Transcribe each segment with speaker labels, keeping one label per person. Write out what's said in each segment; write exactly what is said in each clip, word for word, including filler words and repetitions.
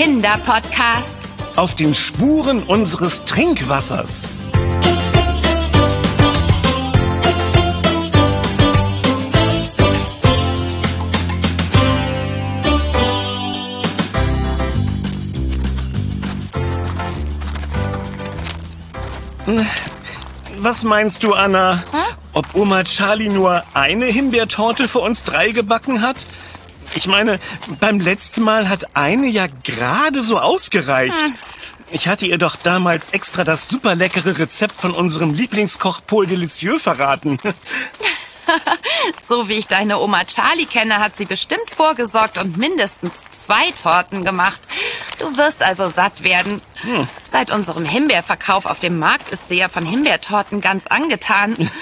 Speaker 1: Kinderpodcast.
Speaker 2: Auf den Spuren unseres Trinkwassers. Was meinst du, Anna? Hm? Ob Oma Charlie nur eine Himbeertorte für uns drei gebacken hat? Ich meine, beim letzten Mal hat eine ja gerade so ausgereicht. Hm. Ich hatte ihr doch damals extra das super leckere Rezept von unserem Lieblingskoch Paul Delicieux verraten.
Speaker 1: So wie ich deine Oma Charlie kenne, hat sie bestimmt vorgesorgt und mindestens zwei Torten gemacht. Du wirst also satt werden. Hm. Seit unserem Himbeerverkauf auf dem Markt ist sie ja von Himbeertorten ganz angetan. Und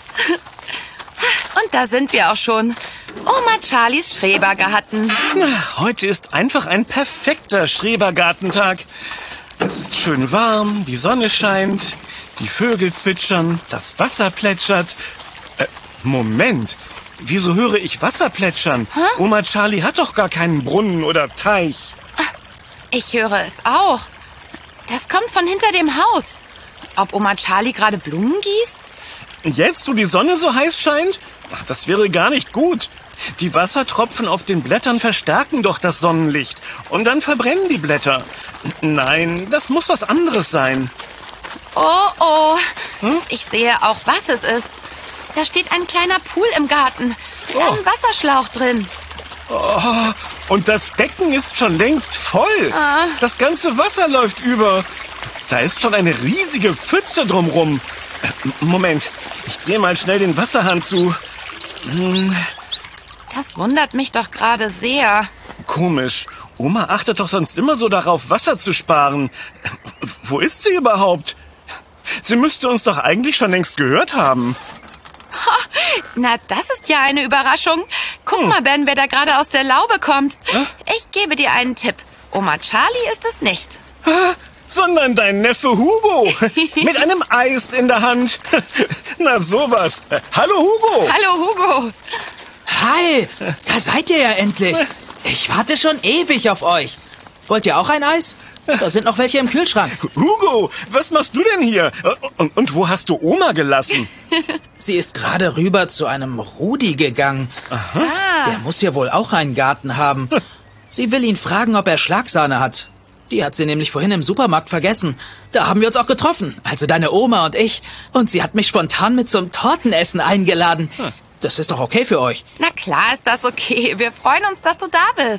Speaker 1: da sind wir auch schon. Oma Charlies Schrebergarten.
Speaker 2: Na, heute ist einfach ein perfekter Schrebergartentag. Es ist schön warm, die Sonne scheint, die Vögel zwitschern, das Wasser plätschert. Äh, Moment, wieso höre ich Wasser plätschern? Hä? Oma Charlie hat doch gar keinen Brunnen oder Teich.
Speaker 1: Ich höre es auch. Das kommt von hinter dem Haus. Ob Oma Charlie gerade Blumen gießt?
Speaker 2: Jetzt, wo die Sonne so heiß scheint? Ach, das wäre gar nicht gut. Die Wassertropfen auf den Blättern verstärken doch das Sonnenlicht. Und dann verbrennen die Blätter. Nein, das muss was anderes sein.
Speaker 1: Oh, oh. Hm? Ich sehe auch, was es ist. Da steht ein kleiner Pool im Garten mit oh. einem Wasserschlauch drin.
Speaker 2: Oh, und das Becken ist schon längst voll.
Speaker 1: Ah.
Speaker 2: Das ganze Wasser läuft über. Da ist schon eine riesige Pfütze drumrum. Moment, ich drehe mal schnell den Wasserhahn zu. Hm.
Speaker 1: Das wundert mich doch gerade sehr.
Speaker 2: Komisch. Oma achtet doch sonst immer so darauf, Wasser zu sparen. Wo ist sie überhaupt? Sie müsste uns doch eigentlich schon längst gehört haben.
Speaker 1: Na, das ist ja eine Überraschung. Guck hm. mal, Ben, wer da gerade aus der Laube kommt. Hä? Ich gebe dir einen Tipp. Oma Charlie ist es nicht.
Speaker 2: Sondern dein Neffe Hugo. Mit einem Eis in der Hand. Na sowas. Hallo Hugo.
Speaker 1: Hallo Hugo.
Speaker 3: Hi, da seid ihr ja endlich. Ich warte schon ewig auf euch. Wollt ihr auch ein Eis? Da sind noch welche im Kühlschrank.
Speaker 2: Hugo, was machst du denn hier? Und, und wo hast du Oma gelassen?
Speaker 3: Sie ist gerade rüber zu einem Rudi gegangen.
Speaker 2: Aha.
Speaker 3: Der muss ja wohl auch einen Garten haben. Sie will ihn fragen, ob er Schlagsahne hat. Die hat sie nämlich vorhin im Supermarkt vergessen. Da haben wir uns auch getroffen, also deine Oma und ich. Und sie hat mich spontan mit zum Tortenessen eingeladen. Das ist doch okay für euch.
Speaker 1: Na klar ist das okay. Wir freuen uns, dass du da bist.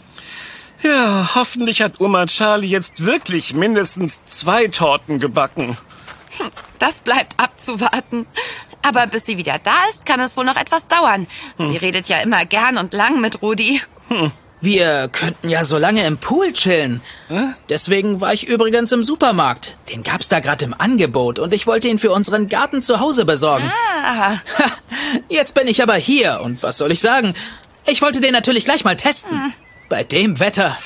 Speaker 2: Ja, hoffentlich hat Oma Charlie jetzt wirklich mindestens zwei Torten gebacken.
Speaker 1: Das bleibt abzuwarten. Aber bis sie wieder da ist, kann es wohl noch etwas dauern. Hm. Sie redet ja immer gern und lang mit Rudi.
Speaker 3: Hm. Wir könnten ja so lange im Pool chillen. Hm? Deswegen war ich übrigens im Supermarkt. Den gab's da gerade im Angebot und ich wollte ihn für unseren Garten zu Hause besorgen.
Speaker 1: Ah.
Speaker 3: Jetzt bin ich aber hier und was soll ich sagen? Ich wollte den natürlich gleich mal testen. Hm. Bei dem Wetter.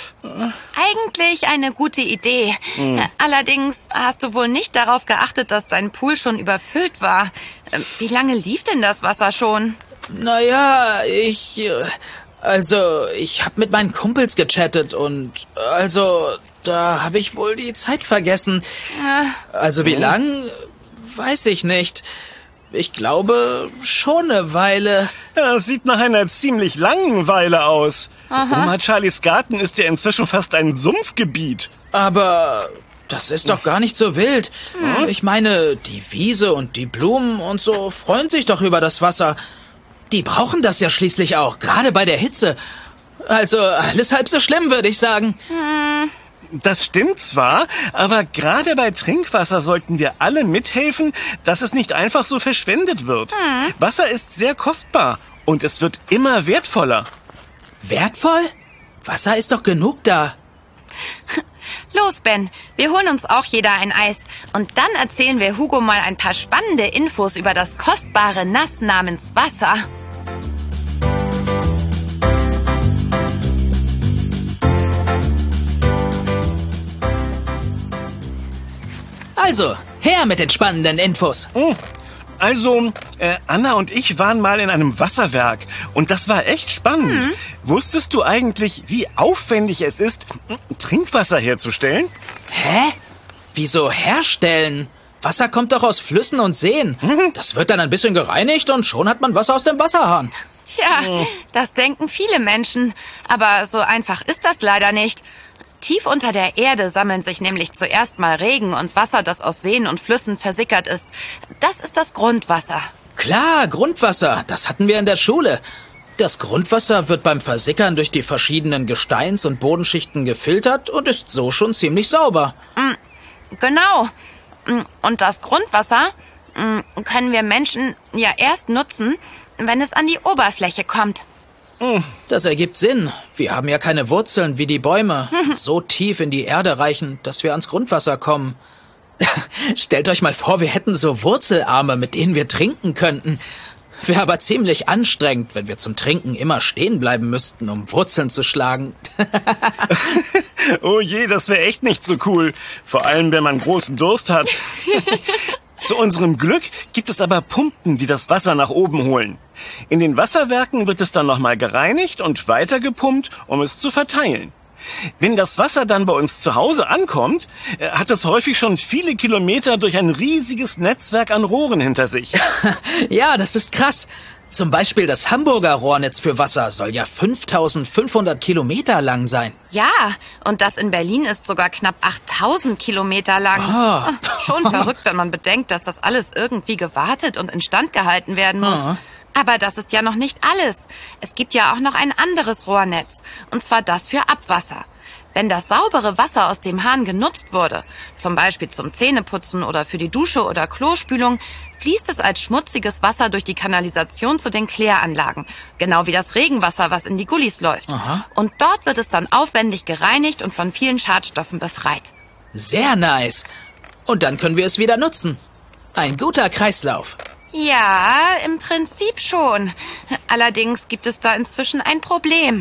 Speaker 1: Eigentlich eine gute Idee. Hm. Allerdings hast du wohl nicht darauf geachtet, dass dein Pool schon überfüllt war. Wie lange lief denn das Wasser schon?
Speaker 3: Naja, ich... Also, ich habe mit meinen Kumpels gechattet und... Also, da habe ich wohl die Zeit vergessen. Also, wie lang? Weiß ich nicht. Ich glaube, schon eine Weile.
Speaker 2: Ja, das sieht nach einer ziemlich langen Weile aus. Aha. Oma Charlies Garten ist ja inzwischen fast ein Sumpfgebiet.
Speaker 3: Aber das ist doch gar nicht so wild. Hm. Ich meine, die Wiese und die Blumen und so freuen sich doch über das Wasser. Die brauchen das ja schließlich auch, gerade bei der Hitze. Also alles halb so schlimm, würde ich sagen.
Speaker 1: Hm.
Speaker 2: Das stimmt zwar, aber gerade bei Trinkwasser sollten wir alle mithelfen, dass es nicht einfach so verschwendet wird.
Speaker 1: Hm.
Speaker 2: Wasser ist sehr kostbar und es wird immer wertvoller.
Speaker 3: Wertvoll? Wasser ist doch genug da.
Speaker 1: Los, Ben, wir holen uns auch jeder ein Eis. Und dann erzählen wir Hugo mal ein paar spannende Infos über das kostbare Nass namens Wasser.
Speaker 3: Also, her mit den spannenden Infos.
Speaker 2: Hm. Also, äh, Anna und ich waren mal in einem Wasserwerk und das war echt spannend. Hm. Wusstest du eigentlich, wie aufwendig es ist, Trinkwasser herzustellen?
Speaker 3: Hä? Wieso herstellen? Wasser kommt doch aus Flüssen und Seen. Mhm. Das wird dann ein bisschen gereinigt und schon hat man Wasser aus dem Wasserhahn.
Speaker 1: Tja, oh. Das denken viele Menschen. Aber so einfach ist das leider nicht. Tief unter der Erde sammeln sich nämlich zuerst mal Regen und Wasser, das aus Seen und Flüssen versickert ist. Das ist das Grundwasser.
Speaker 3: Klar, Grundwasser. Das hatten wir in der Schule. Das Grundwasser wird beim Versickern durch die verschiedenen Gesteins- und Bodenschichten gefiltert und ist so schon ziemlich sauber.
Speaker 1: Genau. Und das Grundwasser können wir Menschen ja erst nutzen, wenn es an die Oberfläche kommt.
Speaker 3: Das ergibt Sinn. Wir haben ja keine Wurzeln wie die Bäume, so tief in die Erde reichen, dass wir ans Grundwasser kommen. Stellt euch mal vor, wir hätten so Wurzelarme, mit denen wir trinken könnten. Wäre aber ziemlich anstrengend, wenn wir zum Trinken immer stehen bleiben müssten, um Wurzeln zu schlagen.
Speaker 2: Oh je, das wäre echt nicht so cool. Vor allem, wenn man großen Durst hat. Zu unserem Glück gibt es aber Pumpen, die das Wasser nach oben holen. In den Wasserwerken wird es dann nochmal gereinigt und weiter gepumpt, um es zu verteilen. Wenn das Wasser dann bei uns zu Hause ankommt, hat es häufig schon viele Kilometer durch ein riesiges Netzwerk an Rohren hinter sich.
Speaker 3: Ja, das ist krass. Zum Beispiel das Hamburger Rohrnetz für Wasser soll ja fünftausendfünfhundert Kilometer lang sein.
Speaker 1: Ja, und das in Berlin ist sogar knapp achttausend Kilometer lang.
Speaker 3: Oh.
Speaker 1: Schon verrückt, wenn man bedenkt, dass das alles irgendwie gewartet und instand gehalten werden muss.
Speaker 3: Oh.
Speaker 1: Aber das ist ja noch nicht alles. Es gibt ja auch noch ein anderes Rohrnetz, und zwar das für Abwasser. Wenn das saubere Wasser aus dem Hahn genutzt wurde, zum Beispiel zum Zähneputzen oder für die Dusche oder Klospülung, fließt es als schmutziges Wasser durch die Kanalisation zu den Kläranlagen. Genau wie das Regenwasser, was in die Gullis läuft.
Speaker 3: Aha.
Speaker 1: Und dort wird es dann aufwendig gereinigt und von vielen Schadstoffen befreit.
Speaker 3: Sehr nice. Und dann können wir es wieder nutzen. Ein guter Kreislauf.
Speaker 1: Ja, im Prinzip schon. Allerdings gibt es da inzwischen ein Problem.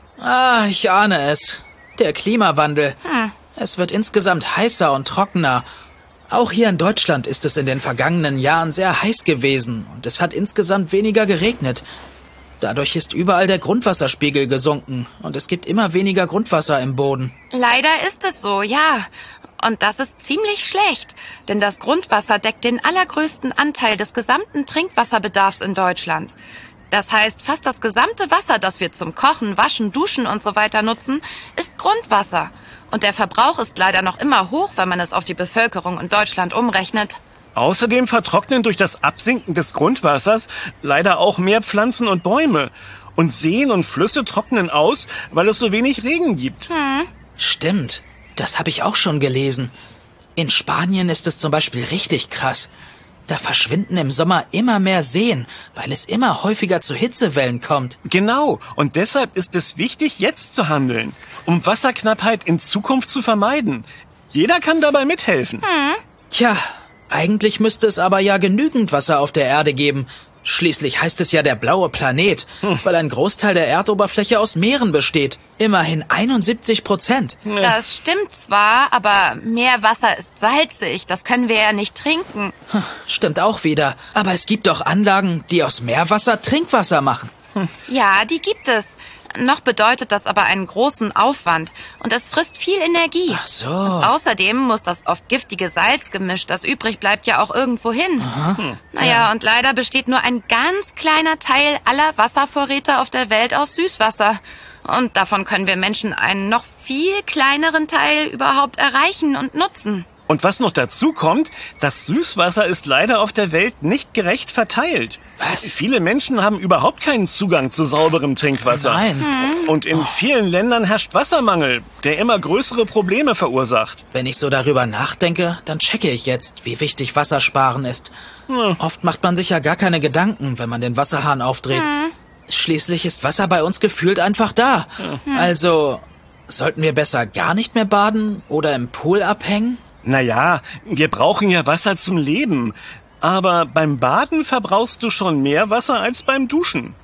Speaker 3: Ah, ich ahne es. Der Klimawandel. Hm. Es wird insgesamt heißer und trockener. Auch hier in Deutschland ist es in den vergangenen Jahren sehr heiß gewesen und es hat insgesamt weniger geregnet. Dadurch ist überall der Grundwasserspiegel gesunken und es gibt immer weniger Grundwasser im Boden.
Speaker 1: Leider ist es so, ja. Und das ist ziemlich schlecht, denn das Grundwasser deckt den allergrößten Anteil des gesamten Trinkwasserbedarfs in Deutschland. Das heißt, fast das gesamte Wasser, das wir zum Kochen, Waschen, Duschen und so weiter nutzen, ist Grundwasser. Und der Verbrauch ist leider noch immer hoch, wenn man es auf die Bevölkerung in Deutschland umrechnet.
Speaker 2: Außerdem vertrocknen durch das Absinken des Grundwassers leider auch mehr Pflanzen und Bäume. Und Seen und Flüsse trocknen aus, weil es so wenig Regen gibt.
Speaker 1: Hm.
Speaker 3: Stimmt, das habe ich auch schon gelesen. In Spanien ist es zum Beispiel richtig krass. Da verschwinden im Sommer immer mehr Seen, weil es immer häufiger zu Hitzewellen kommt.
Speaker 2: Genau, und deshalb ist es wichtig, jetzt zu handeln, um Wasserknappheit in Zukunft zu vermeiden. Jeder kann dabei mithelfen.
Speaker 1: Hm.
Speaker 3: Tja, eigentlich müsste es aber ja genügend Wasser auf der Erde geben. Schließlich heißt es ja der blaue Planet, hm. weil ein Großteil der Erdoberfläche aus Meeren besteht. Immerhin einundsiebzig Prozent.
Speaker 1: Das stimmt zwar, aber Meerwasser ist salzig. Das können wir ja nicht trinken.
Speaker 3: Stimmt auch wieder. Aber es gibt doch Anlagen, die aus Meerwasser Trinkwasser machen.
Speaker 1: Hm. Ja, die gibt es. Noch bedeutet das aber einen großen Aufwand und es frisst viel Energie.
Speaker 3: Ach so.
Speaker 1: Und außerdem muss das oft giftige Salzgemisch, das übrig bleibt, ja auch irgendwo hin.
Speaker 3: Aha.
Speaker 1: Naja, ja. Und leider besteht nur ein ganz kleiner Teil aller Wasservorräte auf der Welt aus Süßwasser. Und davon können wir Menschen einen noch viel kleineren Teil überhaupt erreichen und nutzen.
Speaker 2: Und was noch dazu kommt, das Süßwasser ist leider auf der Welt nicht gerecht verteilt.
Speaker 3: Was?
Speaker 2: Viele Menschen haben überhaupt keinen Zugang zu sauberem Trinkwasser.
Speaker 3: Nein.
Speaker 1: Hm.
Speaker 2: Und in vielen Ländern herrscht Wassermangel, der immer größere Probleme verursacht.
Speaker 3: Wenn ich so darüber nachdenke, dann checke ich jetzt, wie wichtig Wassersparen ist. Hm. Oft macht man sich ja gar keine Gedanken, wenn man den Wasserhahn aufdreht.
Speaker 1: Hm.
Speaker 3: Schließlich ist Wasser bei uns gefühlt einfach da. Hm. Also, sollten wir besser gar nicht mehr baden oder im Pool abhängen?
Speaker 2: Naja, wir brauchen ja Wasser zum Leben. Aber beim Baden verbrauchst du schon mehr Wasser als beim Duschen.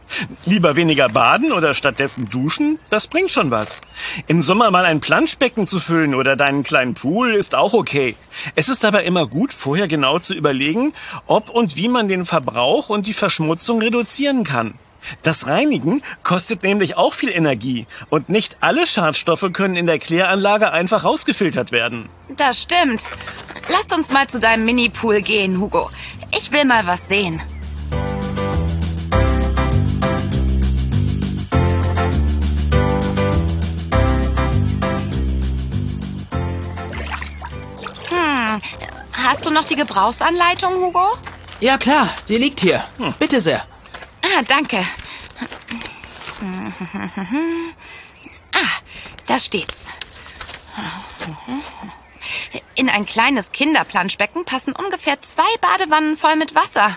Speaker 2: Lieber weniger baden oder stattdessen duschen, das bringt schon was. Im Sommer mal ein Planschbecken zu füllen oder deinen kleinen Pool ist auch okay. Es ist aber immer gut, vorher genau zu überlegen, ob und wie man den Verbrauch und die Verschmutzung reduzieren kann. Das Reinigen kostet nämlich auch viel Energie und nicht alle Schadstoffe können in der Kläranlage einfach rausgefiltert werden.
Speaker 1: Das stimmt. Lasst uns mal zu deinem Mini-Pool gehen, Hugo. Ich will mal was sehen. Hm, hast du noch die Gebrauchsanleitung, Hugo?
Speaker 3: Ja klar, die liegt hier.
Speaker 2: Hm.
Speaker 3: Bitte sehr.
Speaker 1: Ah, danke. Ah, da steht's. In ein kleines Kinderplanschbecken passen ungefähr zwei Badewannen voll mit Wasser.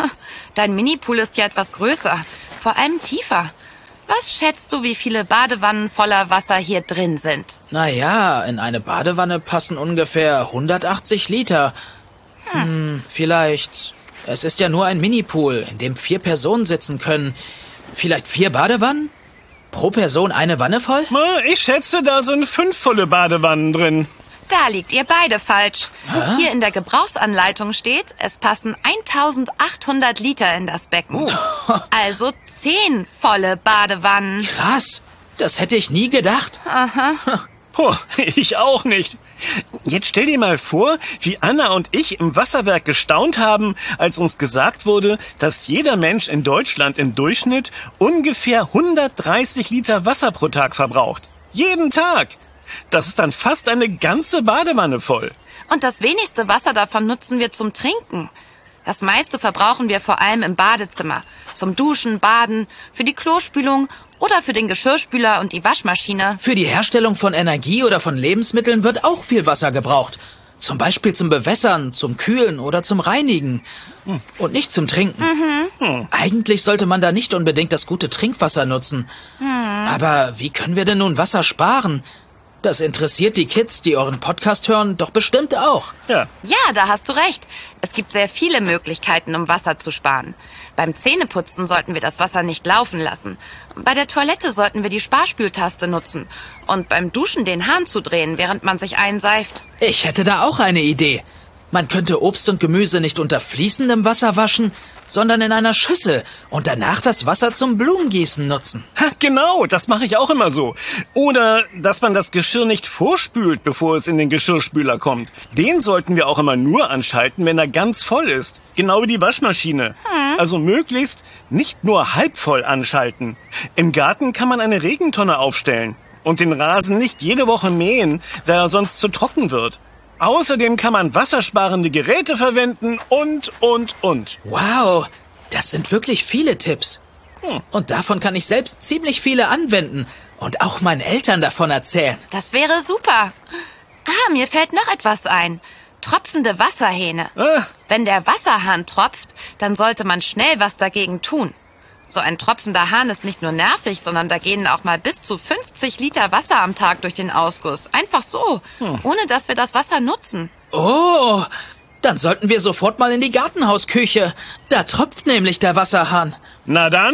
Speaker 1: Dein Mini-Pool ist ja etwas größer, vor allem tiefer. Was schätzt du, wie viele Badewannen voller Wasser hier drin sind?
Speaker 3: Naja, in eine Badewanne passen ungefähr hundertachtzig Liter. Hm, hm vielleicht... Es ist ja nur ein Mini-Pool, in dem vier Personen sitzen können. Vielleicht vier Badewannen? Pro Person eine Wanne voll?
Speaker 2: Ich schätze, da sind fünf volle Badewannen drin.
Speaker 1: Da liegt ihr beide falsch.
Speaker 3: Hä?
Speaker 1: Hier in der Gebrauchsanleitung steht, es passen eintausendachthundert Liter in das Becken.
Speaker 3: Oh.
Speaker 1: Also zehn volle Badewannen.
Speaker 3: Krass, das hätte ich nie gedacht.
Speaker 1: Aha.
Speaker 2: Puh, ich auch nicht. Jetzt stell dir mal vor, wie Anna und ich im Wasserwerk gestaunt haben, als uns gesagt wurde, dass jeder Mensch in Deutschland im Durchschnitt ungefähr hundertdreißig Liter Wasser pro Tag verbraucht. Jeden Tag. Das ist dann fast eine ganze Badewanne voll.
Speaker 1: Und das wenigste Wasser davon nutzen wir zum Trinken. Das meiste verbrauchen wir vor allem im Badezimmer. Zum Duschen, Baden, für die Klospülung oder für den Geschirrspüler und die Waschmaschine.
Speaker 3: Für die Herstellung von Energie oder von Lebensmitteln wird auch viel Wasser gebraucht. Zum Beispiel zum Bewässern, zum Kühlen oder zum Reinigen. Hm. Und nicht zum Trinken.
Speaker 1: Mhm.
Speaker 3: Hm. Eigentlich sollte man da nicht unbedingt das gute Trinkwasser nutzen.
Speaker 1: Mhm.
Speaker 3: Aber wie können wir denn nun Wasser sparen? Das interessiert die Kids, die euren Podcast hören, doch bestimmt auch.
Speaker 2: Ja.
Speaker 1: Ja, da hast du recht. Es gibt sehr viele Möglichkeiten, um Wasser zu sparen. Beim Zähneputzen sollten wir das Wasser nicht laufen lassen. Bei der Toilette sollten wir die Sparspültaste nutzen. Und beim Duschen den Hahn zudrehen, während man sich einseift.
Speaker 3: Ich hätte da auch eine Idee. Man könnte Obst und Gemüse nicht unter fließendem Wasser waschen, sondern in einer Schüssel und danach das Wasser zum Blumengießen nutzen.
Speaker 2: Ha, genau, das mache ich auch immer so. Oder, dass man das Geschirr nicht vorspült, bevor es in den Geschirrspüler kommt. Den sollten wir auch immer nur anschalten, wenn er ganz voll ist. Genau wie die Waschmaschine. Hm. Also möglichst nicht nur halb voll anschalten. Im Garten kann man eine Regentonne aufstellen und den Rasen nicht jede Woche mähen, da er sonst zu trocken wird. Außerdem kann man wassersparende Geräte verwenden und, und, und.
Speaker 3: Wow, das sind wirklich viele Tipps.
Speaker 2: Hm.
Speaker 3: Und davon kann ich selbst ziemlich viele anwenden und auch meinen Eltern davon erzählen.
Speaker 1: Das wäre super. Ah, mir fällt noch etwas ein. Tropfende Wasserhähne.
Speaker 2: Ah.
Speaker 1: Wenn der Wasserhahn tropft, dann sollte man schnell was dagegen tun. So ein tropfender Hahn ist nicht nur nervig, sondern da gehen auch mal bis zu fünfzig Liter Wasser am Tag durch den Ausguss. Einfach so, hm. ohne dass wir das Wasser nutzen.
Speaker 3: Oh, dann sollten wir sofort mal in die Gartenhausküche. Da tropft nämlich der Wasserhahn.
Speaker 2: Na dann,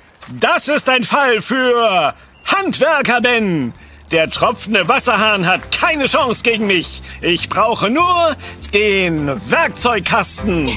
Speaker 2: das ist ein Fall für Handwerker Ben. Der tropfende Wasserhahn hat keine Chance gegen mich. Ich brauche nur den Werkzeugkasten.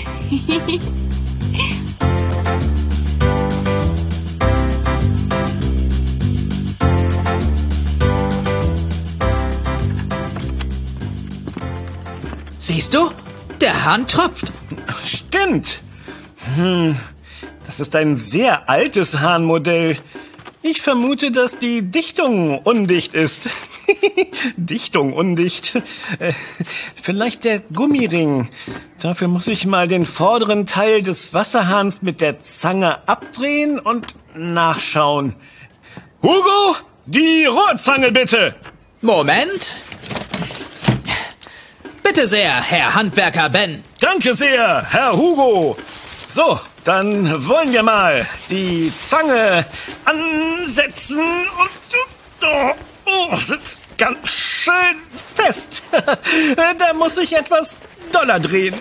Speaker 3: Siehst du? Der Hahn tropft.
Speaker 2: Stimmt. Hm, das ist ein sehr altes Hahnmodell. Ich vermute, dass die Dichtung undicht ist. Dichtung undicht. Äh, vielleicht der Gummiring. Dafür muss ich mal den vorderen Teil des Wasserhahns mit der Zange abdrehen und nachschauen. Hugo, die Rohrzange bitte.
Speaker 3: Moment. Bitte sehr, Herr Handwerker Ben.
Speaker 2: Danke sehr, Herr Hugo. So, dann wollen wir mal die Zange ansetzen und... Oh, oh, sitzt ganz schön fest. Da muss ich etwas doller drehen.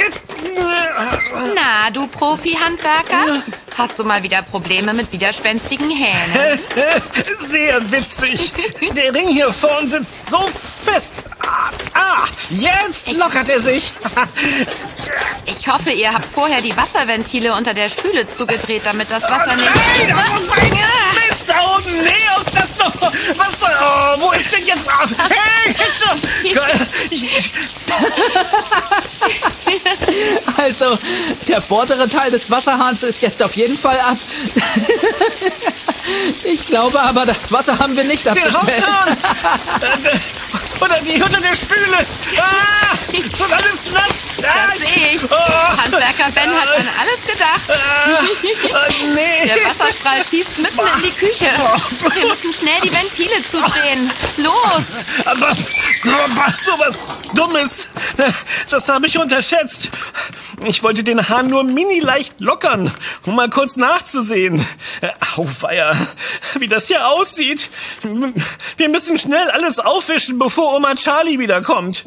Speaker 1: Na, du Profi-Handwerker? Hast du mal wieder Probleme mit widerspenstigen Hähnen?
Speaker 2: Sehr witzig. Der Ring hier vorn sitzt so fest. Ah, ah, jetzt lockert er sich.
Speaker 1: Ich hoffe, ihr habt vorher die Wasserventile unter der Spüle zugedreht, damit das Wasser nicht...
Speaker 2: Nein, das muss sein. Mist, da oben. Nee, auf das noch. Was soll... Oh, wo ist denn jetzt... Hey,
Speaker 3: Also, der vordere Teil des Wasserhahns ist jetzt auf jeden Fall ab. Ich glaube aber, das Wasser haben wir nicht
Speaker 2: den
Speaker 3: abgestellt.
Speaker 2: Haupthahn. Oder die Hütte der Spüle. Ah, so alles nass. Ah,
Speaker 1: Das sehe ich.
Speaker 2: Oh.
Speaker 1: Handwerker Ben hat an alles gedacht.
Speaker 2: Ah, oh, nee.
Speaker 1: Der Wasserstrahl schießt mitten in die Küche. Wir müssen schnell die Ventile zudrehen. Los!
Speaker 2: Aber, aber sowas Dummes, das habe ich unterschätzt. Ich wollte den Hahn nur mini leicht lockern, um mal kurz nachzusehen. Auweia, wie das hier aussieht. Wir müssen schnell alles aufwischen, bevor Oma Charlie wiederkommt.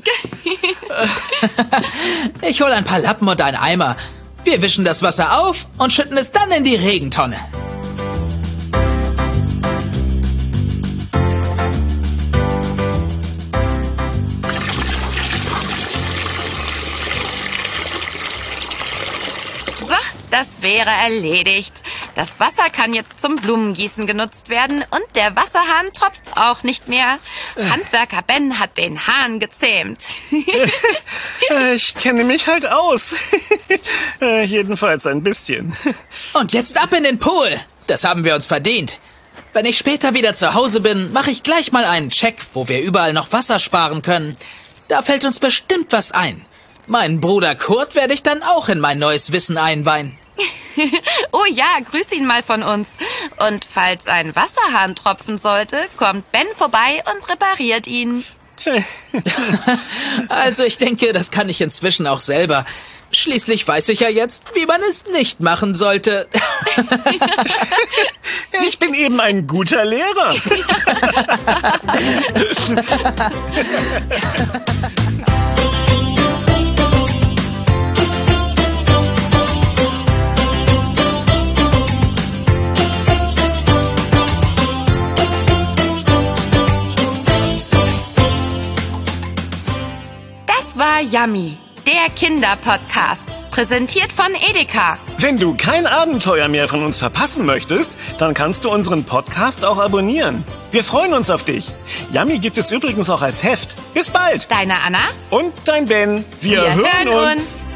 Speaker 3: Ich hole ein paar Lappen und einen Eimer. Wir wischen das Wasser auf und schütten es dann in die Regentonne.
Speaker 1: So, das wäre erledigt. Das Wasser kann jetzt zum Blumengießen genutzt werden und der Wasserhahn tropft auch nicht mehr. Handwerker Ben hat den Hahn gezähmt.
Speaker 2: Ich kenne mich halt aus. Jedenfalls ein bisschen.
Speaker 3: Und jetzt ab in den Pool. Das haben wir uns verdient. Wenn ich später wieder zu Hause bin, mache ich gleich mal einen Check, wo wir überall noch Wasser sparen können. Da fällt uns bestimmt was ein. Meinen Bruder Kurt werde ich dann auch in mein neues Wissen einweihen.
Speaker 1: Oh ja, grüß ihn mal von uns. Und falls ein Wasserhahn tropfen sollte, kommt Ben vorbei und repariert ihn.
Speaker 3: Also ich denke, das kann ich inzwischen auch selber. Schließlich weiß ich ja jetzt, wie man es nicht machen sollte.
Speaker 2: Ich bin eben ein guter Lehrer.
Speaker 1: Das war Yummy, der Kinderpodcast, präsentiert von Edeka.
Speaker 2: Wenn du kein Abenteuer mehr von uns verpassen möchtest, dann kannst du unseren Podcast auch abonnieren. Wir freuen uns auf dich. Yummy gibt es übrigens auch als Heft. Bis bald.
Speaker 1: Deine Anna?
Speaker 2: Und dein Ben. Wir,
Speaker 1: Wir
Speaker 2: hören,
Speaker 1: hören
Speaker 2: uns.
Speaker 1: uns.